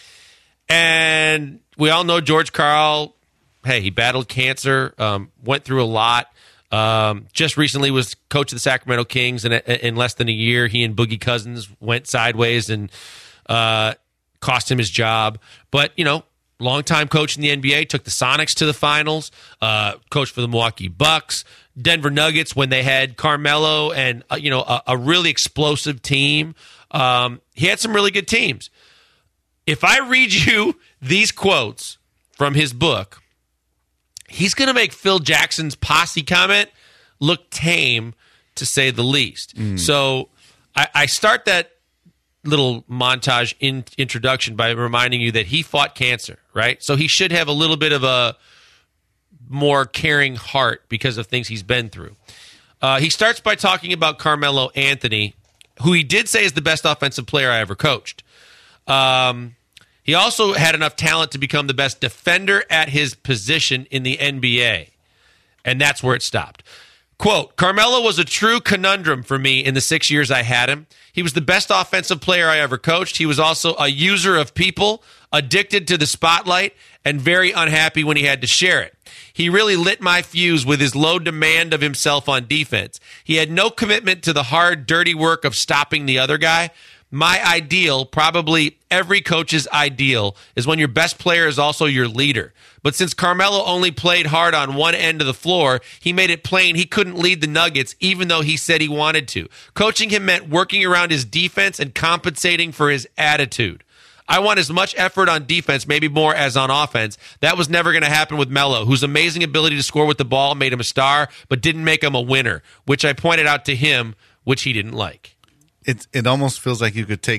and we all know George Karl. Hey, he battled cancer, um, went through a lot. Um, just recently was coach of the Sacramento Kings, and in less than a year, he and Boogie Cousins went sideways and uh, cost him his job. But, you know, longtime coach in the N B A, took the Sonics to the finals, uh, coached for the Milwaukee Bucks, Denver Nuggets when they had Carmelo and, uh, you know, a, a really explosive team. Um, he had some really good teams. If I read you these quotes from his book, he's going to make Phil Jackson's posse comment look tame, to say the least. Mm. So I, I start that little montage in introduction by reminding you that he fought cancer, right? So he should have a little bit of a more caring heart because of things he's been through. Uh, he starts by talking about Carmelo Anthony, who he did say is the best offensive player I ever coached. Um, he also had enough talent to become the best defender at his position in the N B A. And that's where it stopped. Quote, Carmelo was a true conundrum for me in the six years I had him. He was the best offensive player I ever coached. He was also a user of people, addicted to the spotlight, and very unhappy when he had to share it. He really lit my fuse with his low demand of himself on defense. He had no commitment to the hard, dirty work of stopping the other guy. My ideal, probably every coach's ideal, is when your best player is also your leader. But since Carmelo only played hard on one end of the floor, he made it plain he couldn't lead the Nuggets, even though he said he wanted to. Coaching him meant working around his defense and compensating for his attitude. I want as much effort on defense, maybe more, as on offense. That was never going to happen with Melo, whose amazing ability to score with the ball made him a star, but didn't make him a winner, which I pointed out to him, which he didn't like. It it almost feels like you could take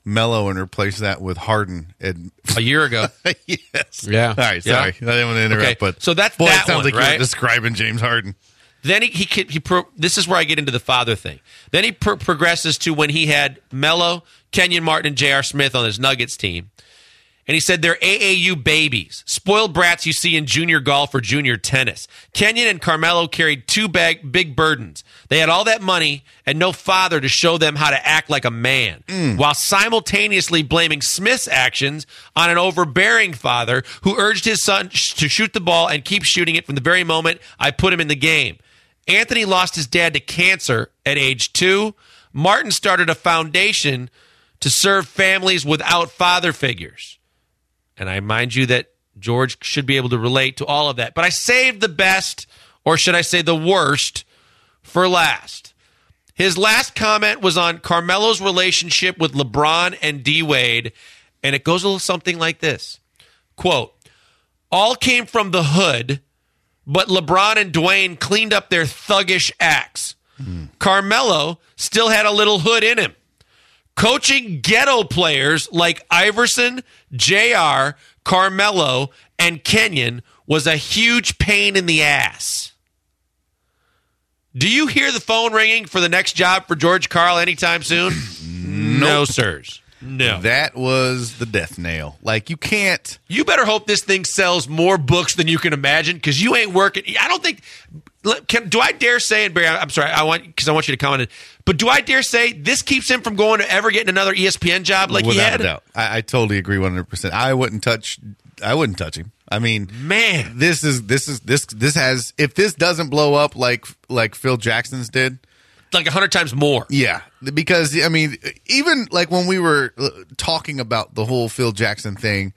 Melo and replace that with Harden. And A year ago. yes. Yeah. All right. Yeah. Sorry, I didn't want to interrupt, Okay, but so that's boy, that it sounds one, like right? you're describing James Harden. Then he, he, he, he pro, this is where I get into the father thing. Then he pro- progresses to when he had Melo, Kenyon Martin, and J R. Smith on his Nuggets team. And he said they're A A U babies, spoiled brats you see in junior golf or junior tennis. Kenyon and Carmelo carried two big, big burdens. They had all that money and no father to show them how to act like a man, mm. while simultaneously blaming Smith's actions on an overbearing father who urged his son to shoot the ball and keep shooting it from the very moment I put him in the game. Anthony lost his dad to cancer at age two. Martin started a foundation to serve families without father figures. And I mind you that George should be able to relate to all of that. But I saved the best, or should I say the worst, for last. His last comment was on Carmelo's relationship with LeBron and D-Wade, and it goes a little something like this. Quote, all came from the hood, but LeBron and Dwayne cleaned up their thuggish acts. Mm. Carmelo still had a little hood in him. Coaching ghetto players like Iverson, J R, Carmelo, and Kenyon was a huge pain in the ass. Do you hear the phone ringing for the next job for George Karl anytime soon? Nope. No, sirs. No. That was the death nail. Like, you can't. You better hope this thing sells more books than you can imagine, because you ain't working. I don't think. Can, do I dare say, and Barry, I'm sorry, I want because I want you to comment, but do I dare say this keeps him from going to ever getting another E S P N job like Without he had? a doubt. I, I totally agree one hundred percent. I wouldn't touch. I wouldn't touch him. I mean, man, this is this is this this has. If this doesn't blow up like like Phil Jackson's did, like a hundred times more. Yeah, because I mean, even like when we were talking about the whole Phil Jackson thing,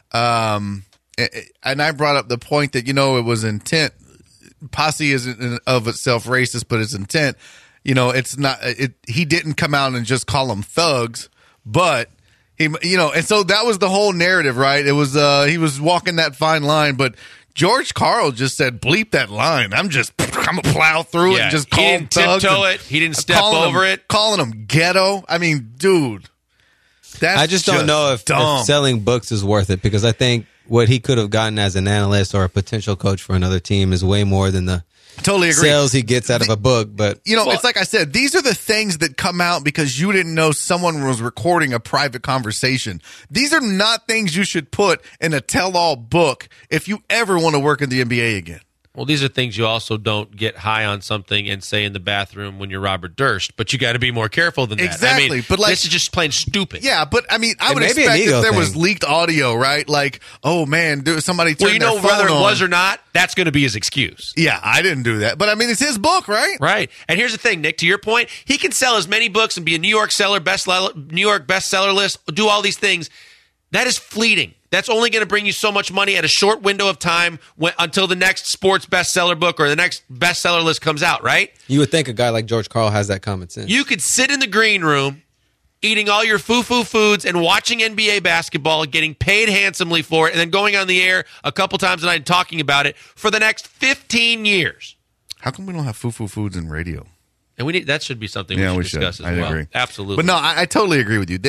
um, and I brought up the point that, you know, it was intent. Posse isn't of itself racist, but its intent, you know, it's not. It he didn't come out and just call them thugs, but he, you know, and so that was the whole narrative, right? It was uh, he was walking that fine line, but George Karl just said, bleep that line. I'm just, I'm going to plow through yeah, it and just call them thugs. He didn't tiptoe it. He didn't step over them, it. Calling them ghetto. I mean, dude. That's I just don't just know if, if selling books is worth it, because I think what he could have gotten as an analyst or a potential coach for another team is way more than the totally agree. sales he gets out of a book. But you know, well, it's like I said, these are the things that come out because you didn't know someone was recording a private conversation. These are not things you should put in a tell-all book if you ever want to work in the N B A again. Well, these are things you also don't get high on something and say in the bathroom when you're Robert Durst, but you got to be more careful than that. Exactly, I mean, but like, this is just plain stupid. Yeah, but I mean, I it would may be expect an ego if there thing. was leaked audio, right? Like, oh man, dude, somebody turned Well, you know, their phone whether it on. was or not, that's going to be his excuse. Yeah, I didn't do that, but I mean, it's his book, right? Right. And here's the thing, Nick. To your point, he can sell as many books and be a New York seller, bestseller, New York bestseller list, do all these things. That is fleeting. That's only going to bring you so much money at a short window of time when, until the next sports bestseller book or the next bestseller list comes out, right? You would think a guy like George Karl has that common sense. You could sit in the green room eating all your foo-foo foods and watching N B A basketball, getting paid handsomely for it, and then going on the air a couple times a night and talking about it for the next fifteen years. How come we don't have foo-foo foods in radio? And we need that should be something yeah, we should we discuss should. as I well. agree. Absolutely. But no, I, I totally agree with you.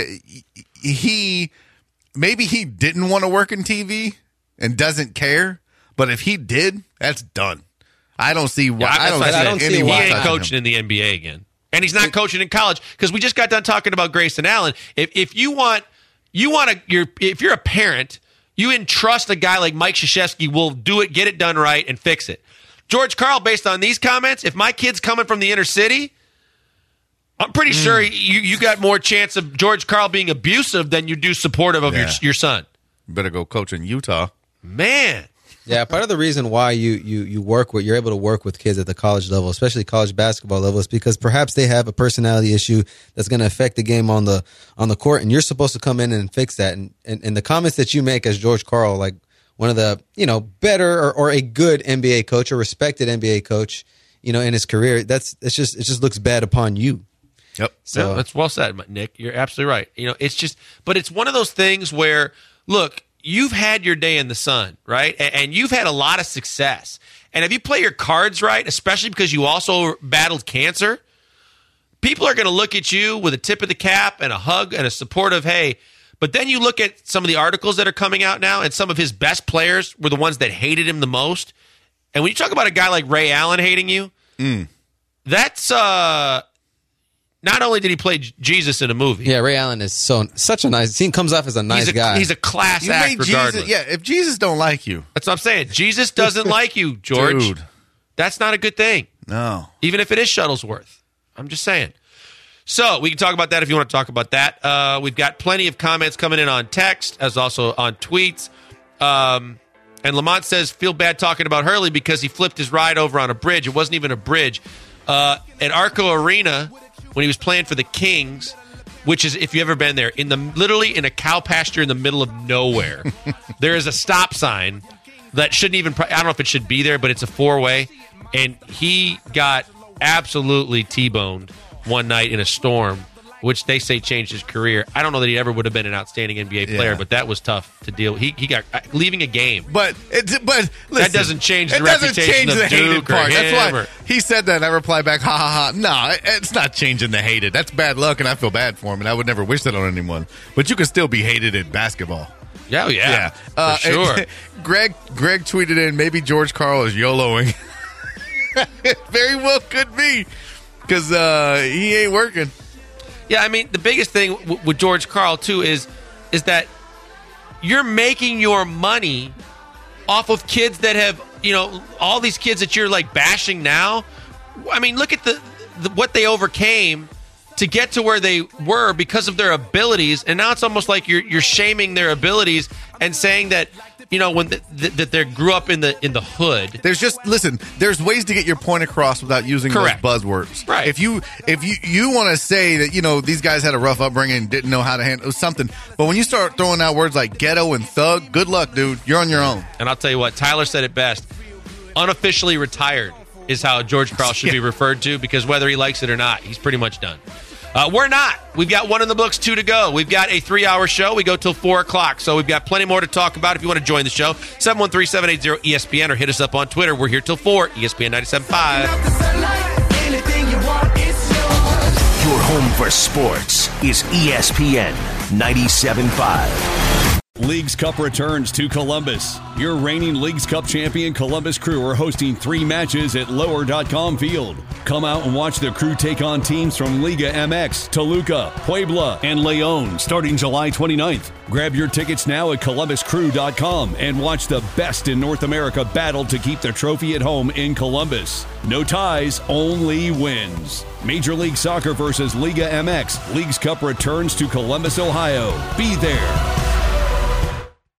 He... Maybe he didn't want to work in T V and doesn't care, but if he did, that's done. I don't see why. Yeah, I don't, I see don't see anyone why. He ain't touching coaching him. in the N B A again, and he's not coaching in college because we just got done talking about Grayson Allen. If if you want, you want to, you're if you're a parent, you entrust a guy like Mike Krzyzewski will do it, get it done right, and fix it. George Karl, based on these comments, if my kid's coming from the inner city, I'm pretty mm. sure you, you got more chance of George Karl being abusive than you do supportive of Yeah. your your son. You better go coach in Utah. Man. Yeah, part of the reason why you, you, you work with, you're able to work with kids at the college level, especially college basketball level, is because perhaps they have a personality issue that's going to affect the game on the on the court, and you're supposed to come in and fix that. And, and, and the comments that you make as George Karl, like one of the, you know, better or, or a good N B A coach or respected N B A coach, you know, in his career, that's it's just it just looks bad upon you. Yep. So yeah, that's well said, Nick. You're absolutely right. You know, it's just, but it's one of those things where, look, you've had your day in the sun, right? And, and you've had a lot of success. And if you play your cards right, especially because you also battled cancer, people are going to look at you with a tip of the cap and a hug and a supportive hey. But then you look at some of the articles that are coming out now, and some of his best players were the ones that hated him the most. And when you talk about a guy like Ray Allen hating you, Mm. that's uh, not only did he play J- Jesus in a movie. Yeah, Ray Allen is so such a nice. He comes off as a nice he's a, guy. He's a class You act made regardless. Jesus, yeah, if Jesus don't like you, That's what I'm saying. Jesus doesn't like you, George. Dude. That's not a good thing, no. even if it is Shuttlesworth. I'm just saying. So we can talk about that if you want to talk about that. Uh, we've got plenty of comments coming in on text, as also on tweets. Um, and Lamont says, feel bad talking about Hurley because he flipped his ride over on a bridge. It wasn't even a bridge. Uh, at Arco Arena, when he was playing for the Kings, which is, if you've ever been there, in the literally in a cow pasture in the middle of nowhere, there is a stop sign that shouldn't even, I don't know if it should be there, but it's a four-way. And he got absolutely T-boned one night in a storm, which they say changed his career. I don't know that he ever would have been an outstanding N B A player, Yeah. but that was tough to deal. He he got leaving a game. But it, but listen, doesn't change the it doesn't reputation change of the hated Duke or part. That's him why or- he said that. And I replied back, ha ha ha. No, it- it's not changing the hated. That's bad luck, and I feel bad for him, and I would never wish that on anyone. But you can still be hated in basketball. Yeah, oh, yeah, Yeah, for uh, sure. and Greg Greg tweeted in, maybe George Karl is YOLOing. It very well could be because uh, he ain't working. Yeah, I mean, the biggest thing w- with George Karl, too, is is that you're making your money off of kids that have, you know, all these kids that you're, like, bashing now. I mean, look at the, the what they overcame to get to where they were because of their abilities, and now it's almost like you're you're shaming their abilities and saying that, you know, when the, the, that they grew up in the in the hood. There's just listen. There's ways to get your point across without using Correct. those buzzwords. Right. If you if you you want to say that you know these guys had a rough upbringing and didn't know how to handle something, but when you start throwing out words like ghetto and thug, good luck, dude. You're on your own. And I'll tell you what, Tyler said it best. Unofficially retired is how George Karl should be referred to, because whether he likes it or not, he's pretty much done. Uh, we're not. We've got one in the books, two to go. We've got a three-hour show. We go till four o'clock, so we've got plenty more to talk about. If you want to join the show, seven one three, seven eight zero, E S P N or hit us up on Twitter. We're here till four, E S P N ninety-seven point five. Your home for sports is E S P N ninety-seven point five. Leagues Cup returns to Columbus. Your reigning Leagues Cup champion Columbus Crew are hosting three matches at lower dot com field. Come out and watch the Crew take on teams from Liga M X, Toluca, Puebla, and Leon starting July twenty-ninth. Grab your tickets now at columbus crew dot com and watch the best in North America battle to keep the trophy at home in Columbus. No ties, only wins. Major League Soccer versus Liga M X. Leagues Cup returns to Columbus, Ohio. Be there.